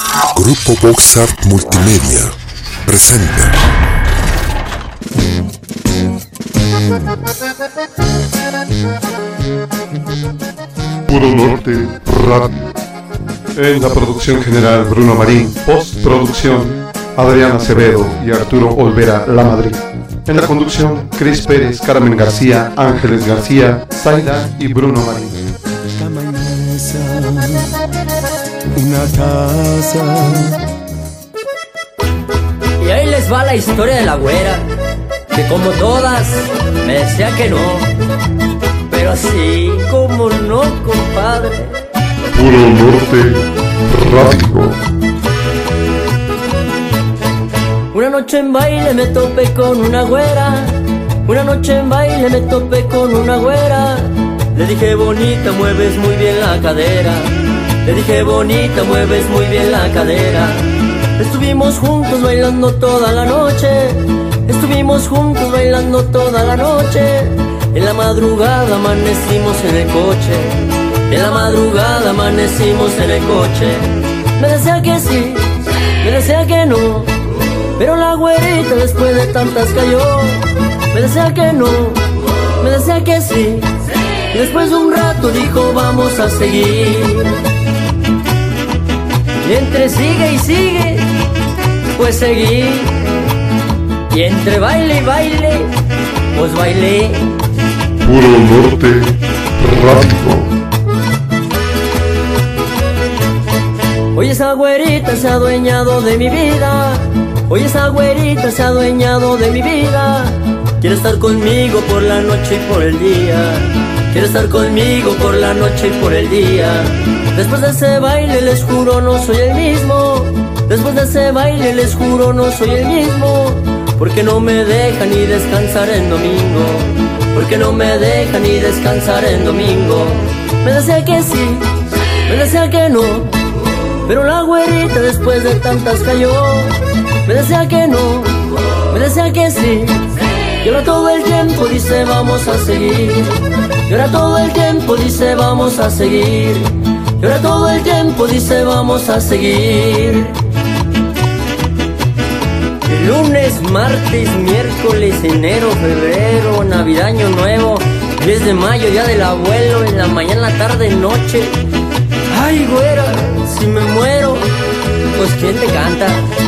Grupo Boxart Multimedia presenta Puro Norte Radio. En la producción general Bruno Marín, postproducción Adriana Acevedo y Arturo Olvera La Madrid. En la conducción Cris Pérez, Carmen García, Ángeles García, Zaida y Bruno Marín. Cama y mesa, una casa. Y ahí les va la historia de la güera, que como todas me decía que no, pero así como no, compadre. Puro Norte Radio. Una noche en baile me topé con una güera, una noche en baile me topé con una güera. Le dije bonita, mueves muy bien la cadera. Le dije bonita, mueves muy bien la cadera. Estuvimos juntos bailando toda la noche. Estuvimos juntos bailando toda la noche. En la madrugada amanecimos en el coche. En la madrugada amanecimos en el coche. Me decía que sí, me decía que no, pero la güerita después de tantas cayó. Me decía que no, me decía que sí, y después de un rato dijo vamos a seguir. Y entre sigue y sigue, pues seguí. Y entre baile y baile, pues bailé. Puro Norte Radio. Hoy esa güerita se ha adueñado de mi vida. Hoy esa güerita se ha adueñado de mi vida. Quiere estar conmigo por la noche y por el día. Quiere estar conmigo por la noche y por el día. Después de ese baile les juro no soy el mismo. Después de ese baile les juro no soy el mismo. Porque no me deja ni descansar en domingo. Porque no me deja ni descansar en domingo. Me decía que sí, me decía que no, pero la güerita después de tantas cayó. Me decía que no, me decía que sí, y ahora todo el tiempo dice vamos a seguir. Y ahora todo el tiempo dice vamos a seguir. Y ahora todo el tiempo dice vamos a seguir. Lunes, martes, miércoles, enero, febrero, Navidad, Año Nuevo, 10 de mayo, Día del Abuelo, en la mañana, tarde, noche. Ay, güera, si me muero, pues ¿quién te canta?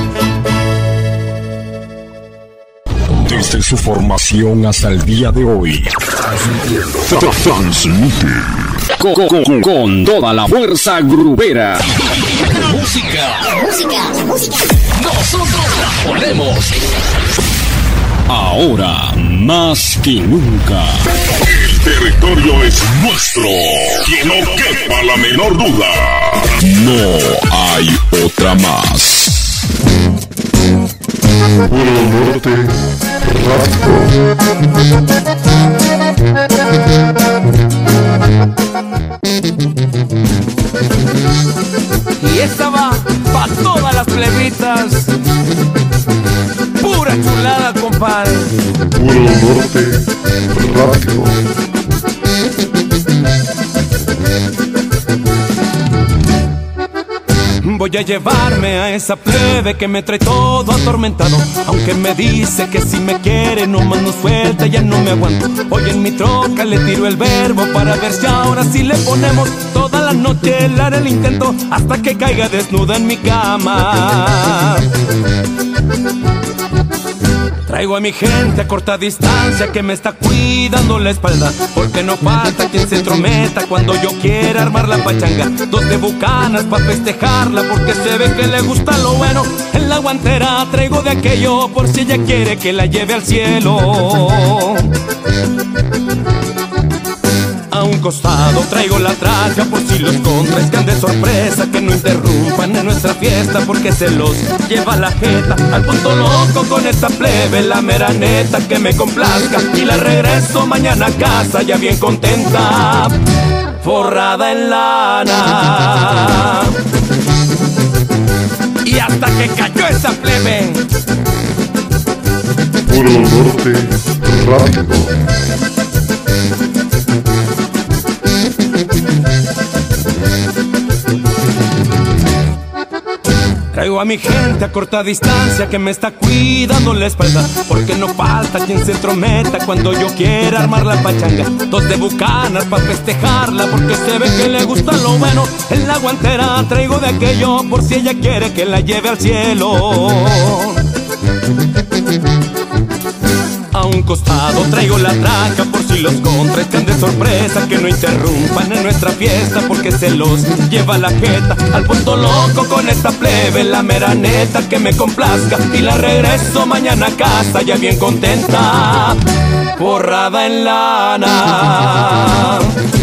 Desde su formación hasta el día de hoy, transmite con toda la fuerza grubera. Música. Nosotros la ponemos. Ahora más que nunca. El territorio es nuestro. Que no quepa la menor duda. No hay otra más. Puro Norte Y esta va pa' todas las plebitas. Pura chulada, compadre. Puro Norte Radio. Voy a llevarme a esa plebe que me trae todo atormentado. Aunque me dice que si me quiere nomás no suelta, ya no me aguanto. Hoy en mi troca le tiro el verbo para ver si ahora sí le ponemos. Toda la noche le haré el intento hasta que caiga desnuda en mi cama. Traigo a mi gente a corta distancia que me está cuidando la espalda, porque no falta quien se entrometa cuando yo quiera armar la pachanga. 2 de bucanas pa' festejarla porque se ve que le gusta lo bueno. En la guantera traigo de aquello por si ella quiere que la lleve al cielo. A un costado traigo la traca por si los contras caen de sorpresa, que no interrumpan en nuestra fiesta porque se los lleva la jeta. Al punto loco con esta plebe, la mera neta, que me complazca y la regreso mañana a casa ya bien contenta, forrada en lana. Y hasta que cayó esa plebe. Puro Norte Radio. Traigo a mi gente a corta distancia que me está cuidando la espalda, porque no falta quien se entrometa cuando yo quiera armar la pachanga. Dos de bucanas pa' festejarla, porque se ve que le gusta lo bueno. En la guantera traigo de aquello por si ella quiere que la lleve al cielo. A un costado traigo la traca por si los contras caen de sorpresa, que no interrumpan en nuestra fiesta porque se los lleva la jeta. Al punto loco con esta plebe, la mera neta que me complazca, y la regreso mañana a casa ya bien contenta, forrada en lana.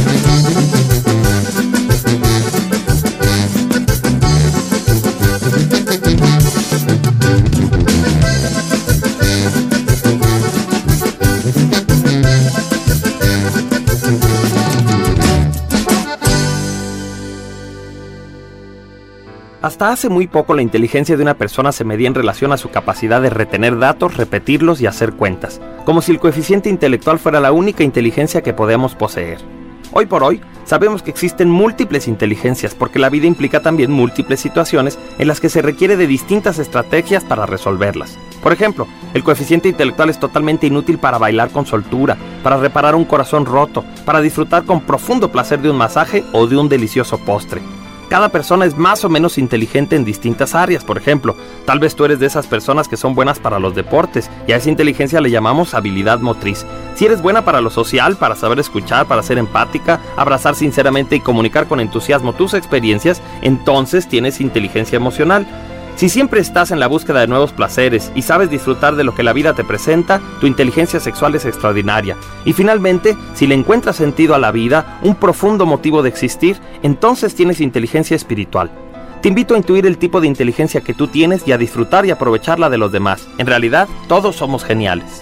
Hasta hace muy poco la inteligencia de una persona se medía en relación a su capacidad de retener datos, repetirlos y hacer cuentas, como si el coeficiente intelectual fuera la única inteligencia que podemos poseer. Hoy por hoy, sabemos que existen múltiples inteligencias porque la vida implica también múltiples situaciones en las que se requiere de distintas estrategias para resolverlas. Por ejemplo, el coeficiente intelectual es totalmente inútil para bailar con soltura, para reparar un corazón roto, para disfrutar con profundo placer de un masaje o de un delicioso postre. Cada persona es más o menos inteligente en distintas áreas. Por ejemplo, tal vez tú eres de esas personas que son buenas para los deportes, y a esa inteligencia le llamamos habilidad motriz. Si eres buena para lo social, para saber escuchar, para ser empática, abrazar sinceramente y comunicar con entusiasmo tus experiencias, entonces tienes inteligencia emocional. Si siempre estás en la búsqueda de nuevos placeres y sabes disfrutar de lo que la vida te presenta, tu inteligencia sexual es extraordinaria. Y finalmente, si le encuentras sentido a la vida, un profundo motivo de existir, entonces tienes inteligencia espiritual. Te invito a intuir el tipo de inteligencia que tú tienes y a disfrutar y aprovecharla de los demás. En realidad, todos somos geniales.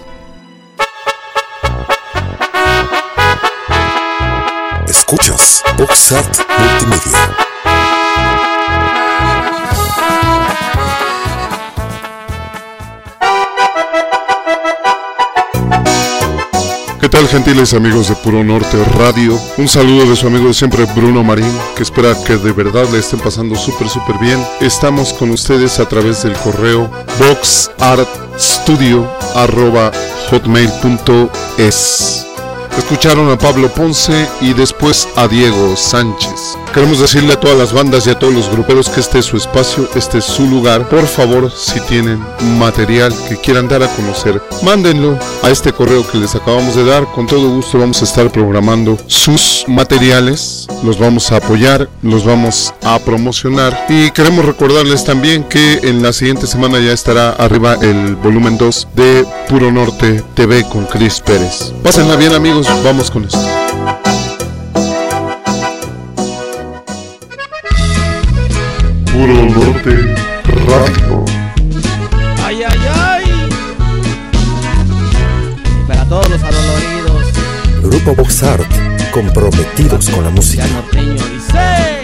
Escuchas Box Art Multimedia. ¿Qué tal, gentiles amigos de Puro Norte Radio? Un saludo de su amigo de siempre, Bruno Marín, que espera que de verdad le estén pasando súper bien. Estamos con ustedes a través del correo boxartstudio@hotmail.es. Escucharon a Pablo Ponce y después a Diego Sánchez. Queremos decirle a todas las bandas y a todos los gruperos que este es su espacio, este es su lugar. Por favor, si tienen material que quieran dar a conocer, mándenlo a este correo que les acabamos de dar. Con todo gusto vamos a estar programando sus materiales, los vamos a apoyar, los vamos a promocionar. Y queremos recordarles también que en la siguiente semana ya estará arriba el volumen 2 de Puro Norte TV con Cris Pérez. Pásenla bien, amigos, vamos con esto. Puro Norte Radio. Ay, ay, ay. Para todos los adoloridos. Grupo Box Art, comprometidos con la música. Ya norteño dice.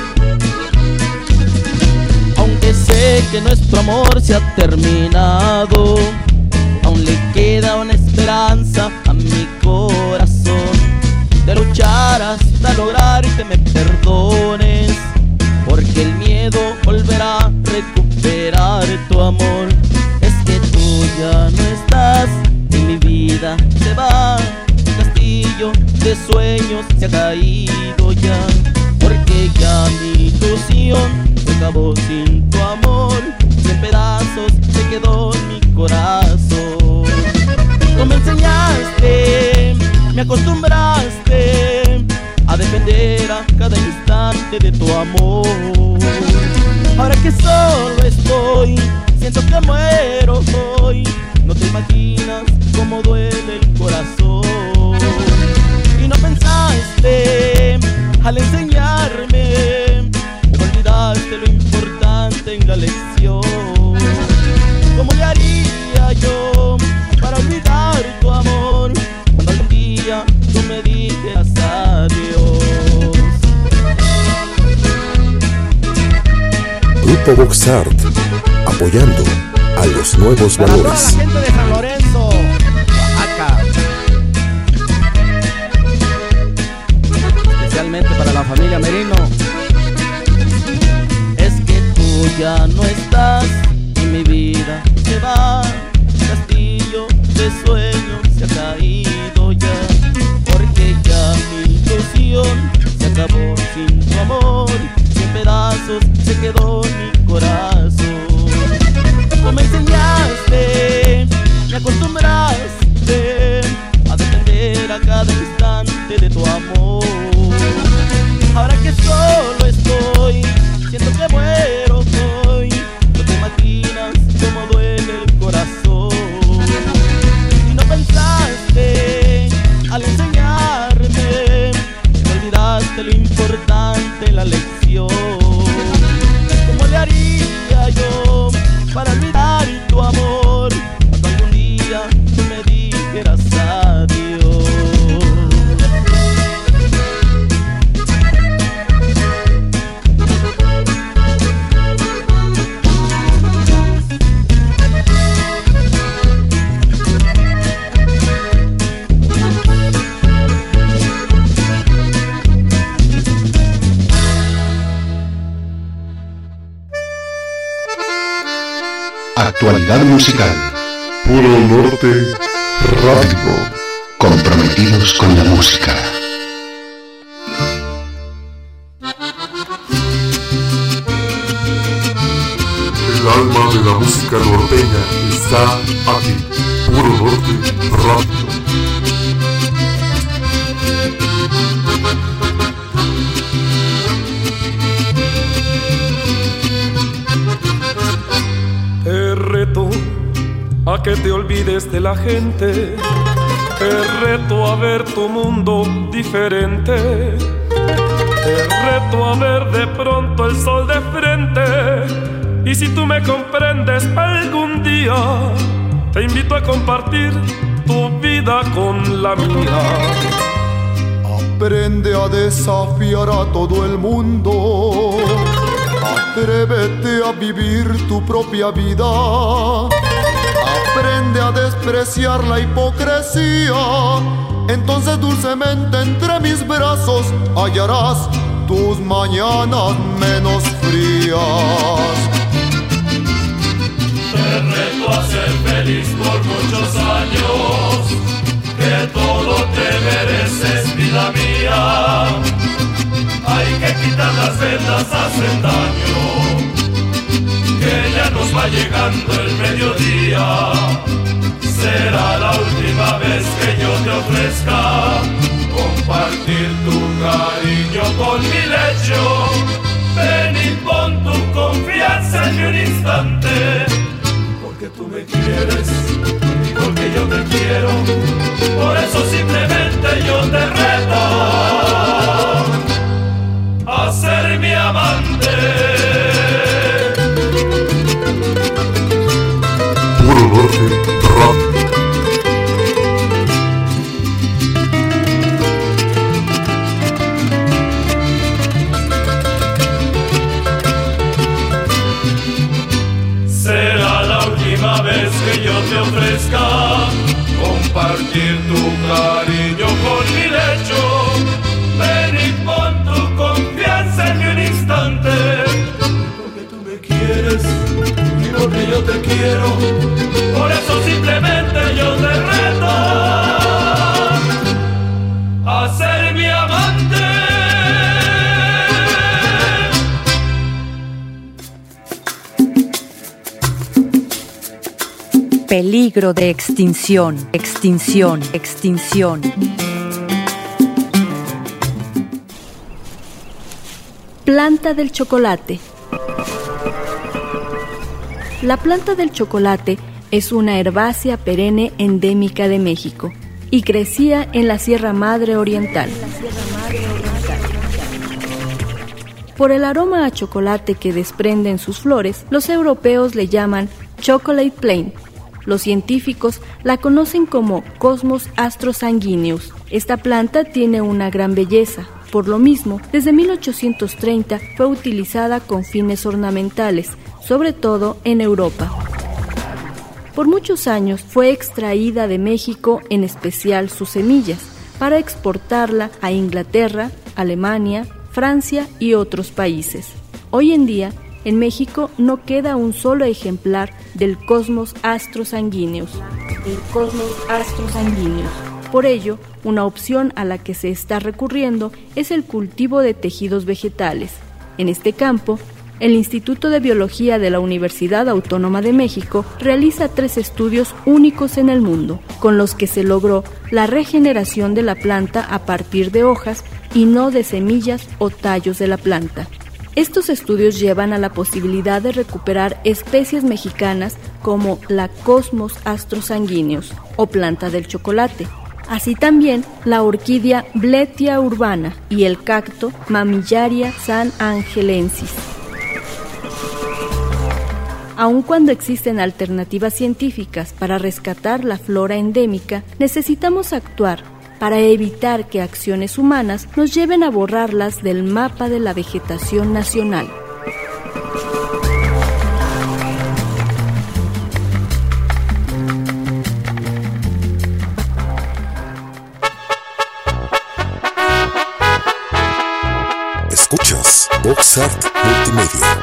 Aunque sé que nuestro amor se ha terminado, aún le queda una esperanza a mi corazón de luchar hasta lograr que me perdones, porque el miedo volverá a recuperar tu amor. Es que tú ya no estás en mi vida, se va, mi castillo de sueños se ha caído ya, porque ya mi ilusión se acabó sin tu amor, y en pedazos se quedó mi corazón. Tú me enseñaste, me acostumbraste a depender a cada instante de tu amor. Ahora que solo estoy, siento que muero hoy. No te imaginas cómo duele el corazón. Y no pensaste al enseñarme, olvidaste lo importante en la lección. ¿Cómo le haría yo para olvidar tu amor cuando algún día tú me dijeras adiós? Grupo Box Art, apoyando a los nuevos Para toda valores. la gente de San Lorenzo, Oaxaca, especialmente para la familia Merino. Es que tú ya no estás y mi vida se va. Castillo de sueños se ha caído ya, porque ya mi ilusión se acabó sin tu amor, y en pedazos se quedó mi corazón. Tú me enseñaste, me acostumbraste a depender a cada instante de tu amor. Ahora que solo estoy, siento que muero hoy. No te imaginas cómo duele el corazón. Y no pensaste al enseñarme que olvidaste lo importante en la lección. ¿Cómo le haría yo para olvidar tu amor cuando algún día tú me dijeras adiós? Actualidad musical. Puro Norte Radio. Comprometidos con la música. El alma de la música norteña está aquí. Puro Norte Radio. Te reto a que te olvides de la gente, te reto a ver tu mundo diferente, te reto a ver de pronto el sol de frente. Y si tú me comprendes algún día, te invito a compartir tu vida con la mía. Aprende a desafiar a todo el mundo. Atrévete a vivir tu propia vida. Aprende a despreciar la hipocresía. Entonces dulcemente entre mis brazos hallarás tus mañanas menos frías. Te reto a ser feliz por muchos años, que todo te mereces, vida mía. Hay que quitar las vendas, hacen daño, que ya nos va llegando el mediodía. Será la última vez que yo te ofrezca compartir tu cariño con mi lecho. Ven y pon tu confianza en mi un instante, porque tú me quieres y porque yo te quiero. Por eso simplemente yo te reto a ser mi amante. Puro Norte Radio. Será la última vez que yo te ofrezca compartir tu cariño con mi lecho. Ven y pon tu confianza en mi un instante, porque tú me quieres y porque yo te quiero. Por eso simplemente yo te reto a ser mi amante. Peligro de extinción, extinción, extinción. Planta del chocolate. La planta del chocolate es una herbácea perenne endémica de México y crecía en la Sierra Madre Oriental. Por el aroma a chocolate que desprenden sus flores, los europeos le llaman chocolate plant. Los científicos la conocen como Cosmos astrosanguineus. Esta planta tiene una gran belleza. Por lo mismo, desde 1830 fue utilizada con fines ornamentales, sobre todo en Europa. Por muchos años fue extraída de México, en especial sus semillas, para exportarla a Inglaterra, Alemania, Francia y otros países. Hoy en día en México no queda un solo ejemplar del Cosmos astrosanguíneos. Por ello, una opción a la que se está recurriendo es el cultivo de tejidos vegetales. En este campo, el Instituto de Biología de la Universidad Autónoma de México realiza 3 estudios únicos en el mundo, con los que se logró la regeneración de la planta a partir de hojas y no de semillas o tallos de la planta. Estos estudios llevan a la posibilidad de recuperar especies mexicanas como la Cosmos astrosanguíneos o planta del chocolate, así también la orquídea Bletia urbana y el cacto Mamillaria sanangelensis. Aun cuando existen alternativas científicas para rescatar la flora endémica, necesitamos actuar para evitar que acciones humanas nos lleven a borrarlas del mapa de la vegetación nacional. Escuchas Boxart Multimedia.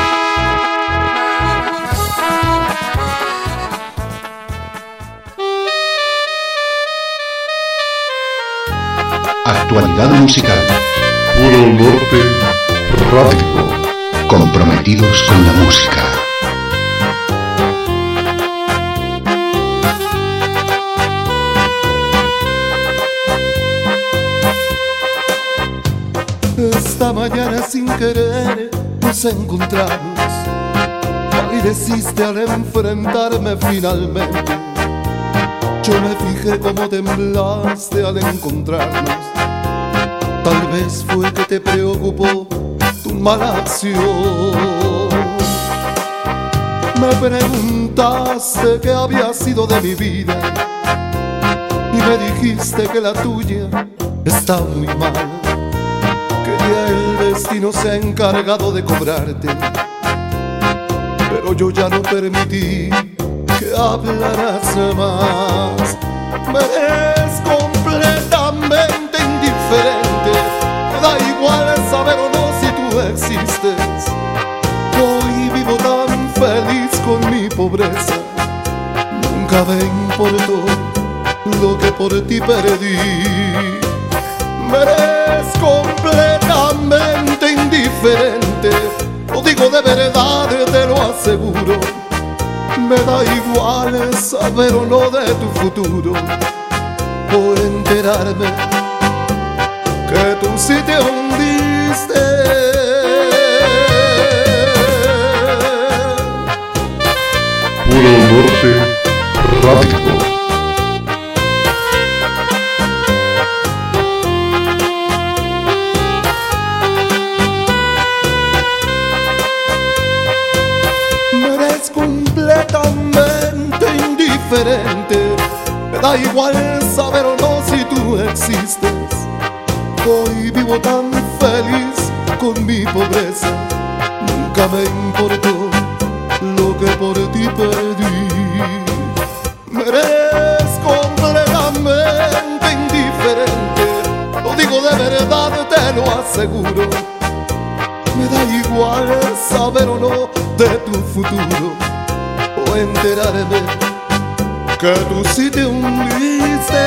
Actualidad musical. Puro Norte Radio. Comprometidos con la música. Esta mañana sin querer nos encontramos. Pareciste al enfrentarme finalmente. Yo me fijé cómo temblaste al encontrarnos. Tal vez fue que te preocupó tu mala acción. Me preguntaste qué había sido de mi vida y me dijiste que la tuya está muy mal, que ya el destino se ha encargado de cobrarte. Pero yo ya no permití que hablarás más. Me eres completamente indiferente. Me da igual saber o no si tú existes. Hoy vivo tan feliz con mi pobreza. Nunca me importó lo que por ti perdí. Me eres completamente indiferente. Lo digo de verdad, te lo aseguro. Me da igual saber o no de tu futuro, o enterarme que tú sí te hundiste. Puro Norte Radio. Completamente indiferente. Me da igual saber o no si tú existes. Hoy vivo tan feliz con mi pobreza. Nunca me importó lo que por ti perdí. Me eres completamente indiferente. Lo digo de verdad, te lo aseguro. Me da igual saber o no de tu futuro, o enterarme que tú sí te hundiste.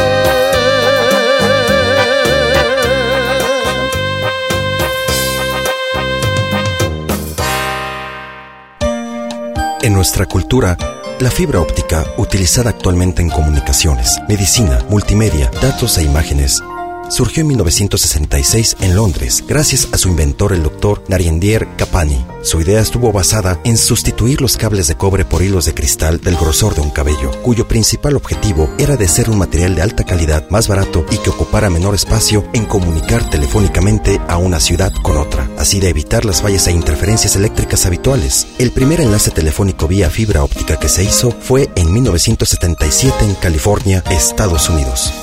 En nuestra cultura, la fibra óptica, utilizada actualmente en comunicaciones, medicina, multimedia, datos e imágenes, surgió en 1966 en Londres, gracias a su inventor, el Dr. Narinder Kapani. Su idea estuvo basada en sustituir los cables de cobre por hilos de cristal del grosor de un cabello, cuyo principal objetivo era de ser un material de alta calidad, más barato y que ocupara menor espacio en comunicar telefónicamente a una ciudad con otra, así de evitar las fallas e interferencias eléctricas habituales. El primer enlace telefónico vía fibra óptica que se hizo fue en 1977 en California, Estados Unidos.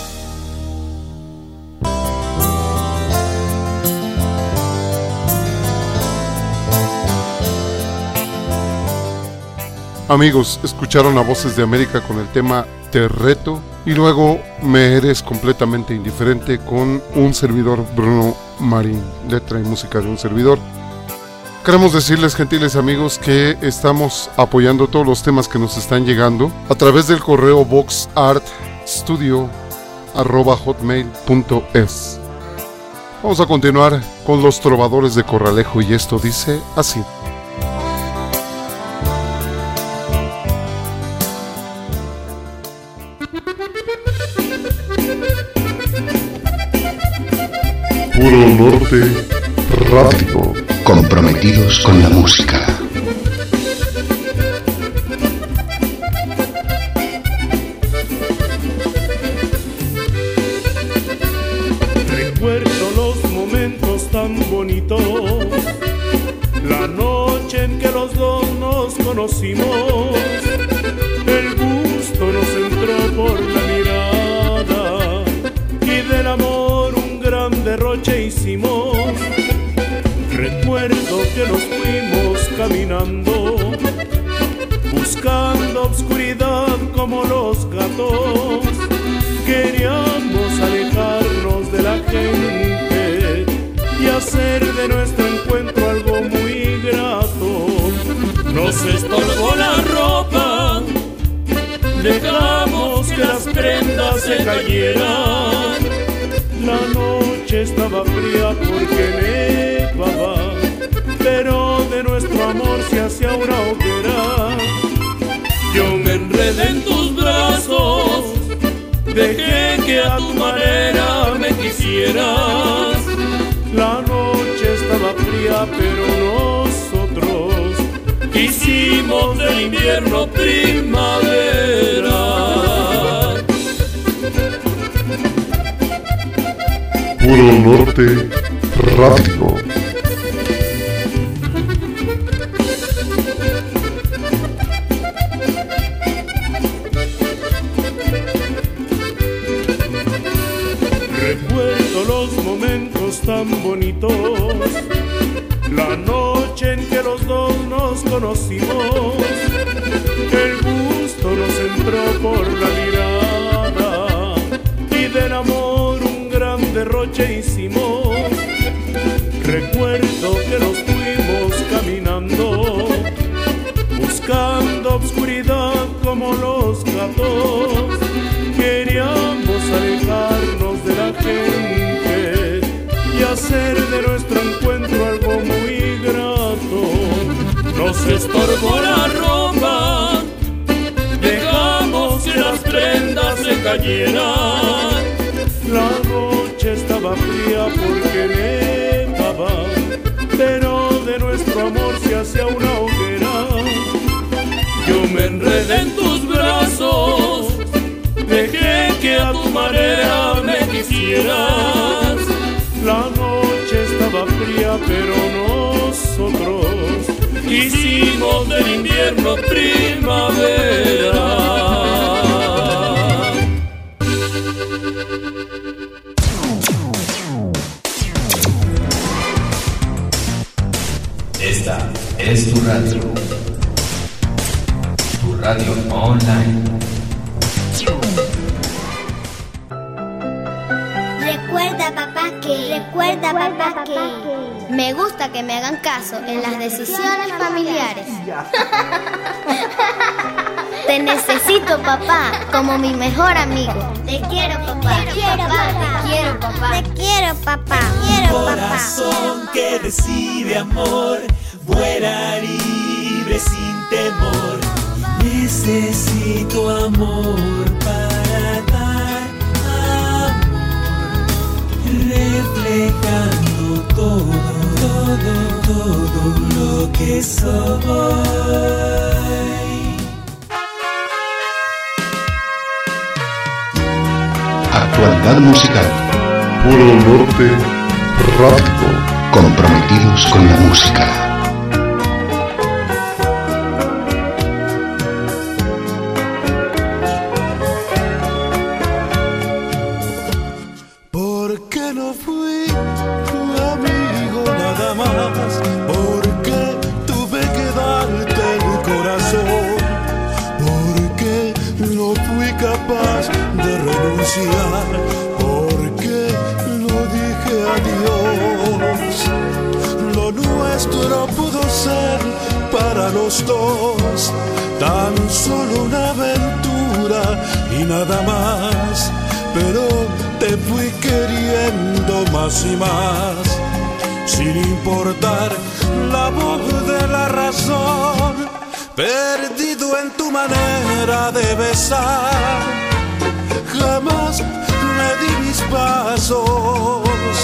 Amigos, escucharon a Voces de América con el tema Te Reto y luego Me Eres Completamente Indiferente con un servidor, Bruno Marín, letra y música de un servidor. Queremos decirles, gentiles amigos, que estamos apoyando todos los temas que nos están llegando a través del correo boxartstudio@hotmail.es. Vamos a continuar con los trovadores de Corralejo y esto dice así. Puro Norte Radio. Comprometidos con la música. Recuerdo los momentos tan bonitos, la noche en que los dos nos conocimos. El gusto nos entró por la mirada y del amor un gran derroche hicimos. Recuerdo que nos fuimos caminando, buscando obscuridad como los gatos. Queríamos alejarnos de la gente y hacer de nuestro encuentro algo muy grato. Nos estorbó la ropa, dejamos que las prendas se cayeran. La noche estaba fría porque nevaba, pero de nuestro amor se hacía una hoguera. Yo me enredé en tus brazos, dejé que a tu manera me quisieras. La noche estaba fría, pero nosotros hicimos del invierno primavera. Puro Norte Radio. Recuerdo los momentos tan bonitos, la noche en que los dos nos conocimos. El gusto nos entró por la mirada y del amor un gran derroche hicimos. Recuerdo que nos fuimos caminando, buscando obscuridad como los gatos. Queríamos alejarnos de la gente y hacer de nuestro encuentro algo muy grato. Nos estorbó la ropa, dejamos que las prendas se cayeran. La noche estaba fría porque nevaba, pero de nuestro amor se hacía una hoguera. Yo me enredé en tus brazos, dejé que a tu manera me quisieras. La noche estaba fría, pero nosotros hicimos del invierno primavera. Esta es tu radio online. Recuerda papá que me gusta que me hagan caso en las decisiones familiares. Te necesito, papá, como mi mejor amigo. Te quiero, papá. Te quiero, papá. Te quiero, papá. Te quiero, papá. Quiero, papá. Corazón que recibe amor, vuela libre sin temor. Necesito amor para dar amor, reflejando todo lo que soy. Actualidad musical. Puro Norte Radio. Comprometidos con la música. Porque lo dije a Dios, lo nuestro para los dos, tan solo una aventura y nada más, pero te fui queriendo más y más, sin importar la voz de la razón, perdido en tu manera de besar, jamás me di mis pasos,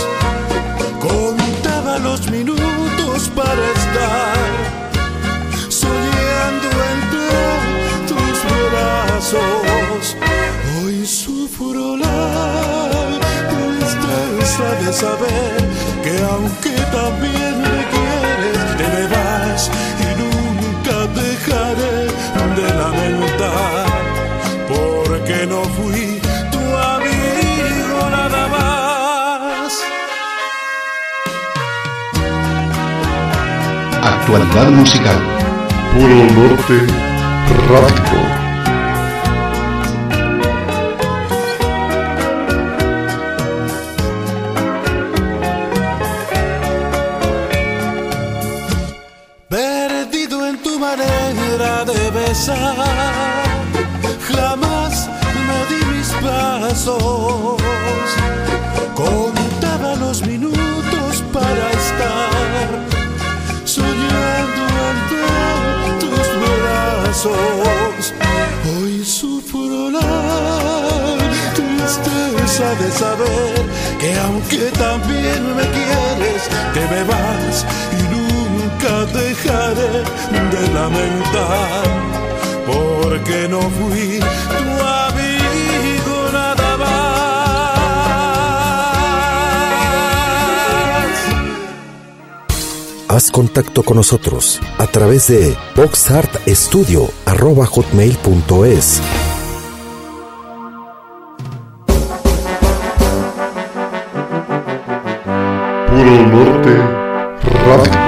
contaba los minutos para estar soñando entre tus brazos. Hoy sufro la tristeza de saber que aunque también me quieres, te me vas y nunca dejaré de lamentar, porque no fui tu amigo nada más. Actualidad musical. Puro Norte Radio. Perdido en tu manera de besar, jamás me di mis pasos, contaba los minutos para estar soñando ante tus brazos. Hoy sufro la tristeza de saber que aunque también me quieres, te me vas y nunca dejaré de lamentar, porque no fui tu amigo nada más. Haz contacto con nosotros a través de boxartstudio@hotmail.es. Puro Norte Radio.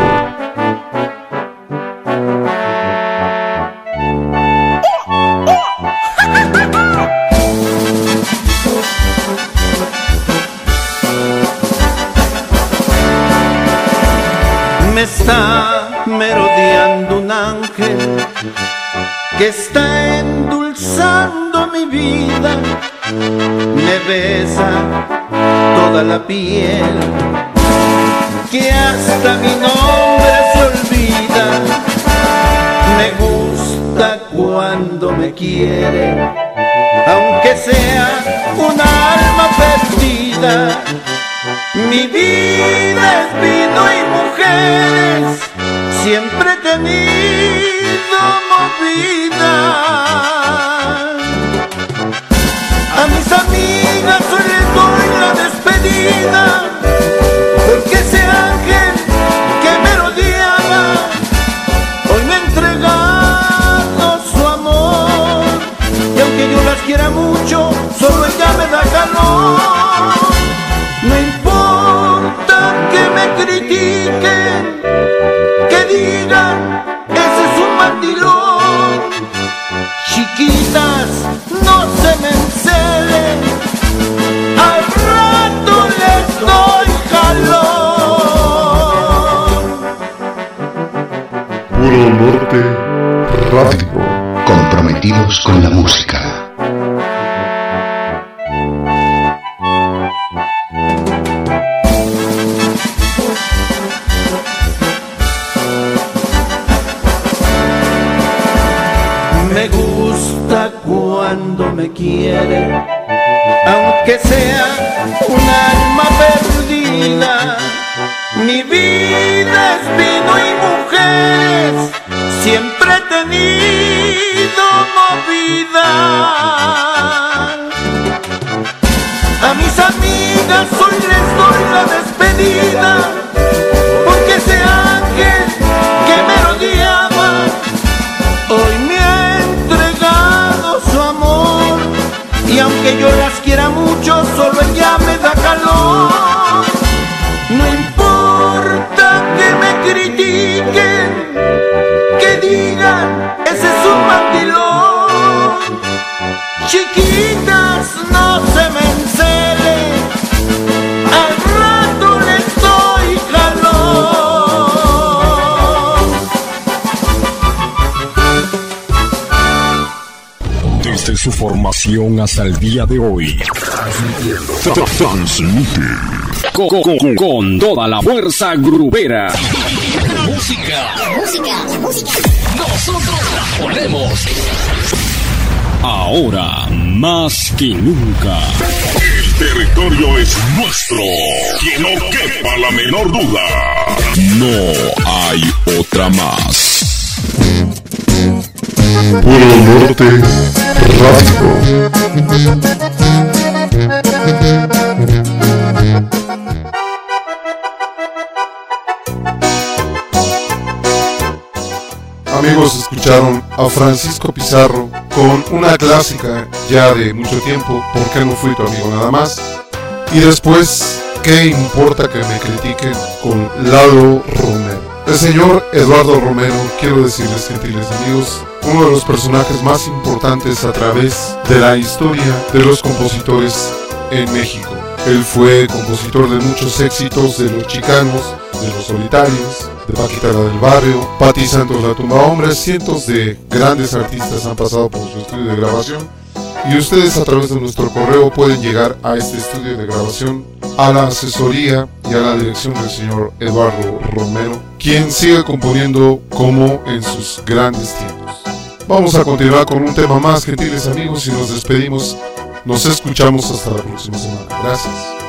Me está merodeando un ángel que está endulzando mi vida, me besa toda la piel, que hasta mi nombre se olvida, me gusta cuando me quiere, aunque sea un alma perdida. Mi vida es vino y mujeres, siempre he tenido movida. A mis amigas hoy les doy la despedida, porque ese ángel que me rodeaba hoy me ha entregado su amor. Y aunque yo las quiera mucho, solo ella me da calor. No importa que me critiquen, que digan, ese es un mandilón. Chiquitas, no se me encelen, al rato les doy calor. Puro Norte Radio. Comprometidos con la música. Me gusta cuando me quiere, aunque sea un alma perdida. Mi vida es vino y mujeres, siempre he tenido movida. A mis amigas hoy les doy la despedida, porque ese ángel que me rodeaba hoy me ha entregado su amor. Y aunque yo las quiera mucho, solo ella me da calor. No importa que me critiquen, que digan, ese es un mandilón. Chiquitas, no se me encelen, al rato les doy calor. su formación hasta el día de hoy. Transmite con toda la fuerza grubera. Música. Nosotros la ponemos. Ahora más que nunca. El territorio es nuestro. Que no quepa la menor duda. No hay otra más. Puro Norte Radio. Amigos, escucharon a Francisco Pizarro con una clásica ya de mucho tiempo, ¿Por qué no fui tu amigo nada más? Y después, ¿qué importa que me critiquen? Con Lalo Romero. El señor Eduardo Romero, quiero decirles, gentiles amigos, uno de los personajes más importantes a través de la historia de los compositores en México. Él fue compositor de muchos éxitos de Los Chicanos, de Los Solitarios, de Paquita la del Barrio, Pati Santos la Tumba Hombres. Cientos de grandes artistas han pasado por su estudio de grabación y ustedes a través de nuestro correo pueden llegar a este estudio de grabación, a la asesoría y a la dirección del señor Eduardo Romero, quien sigue componiendo como en sus grandes tiempos. Vamos a continuar con un tema más, gentiles amigos, y nos despedimos. Nos escuchamos hasta la próxima semana. Gracias.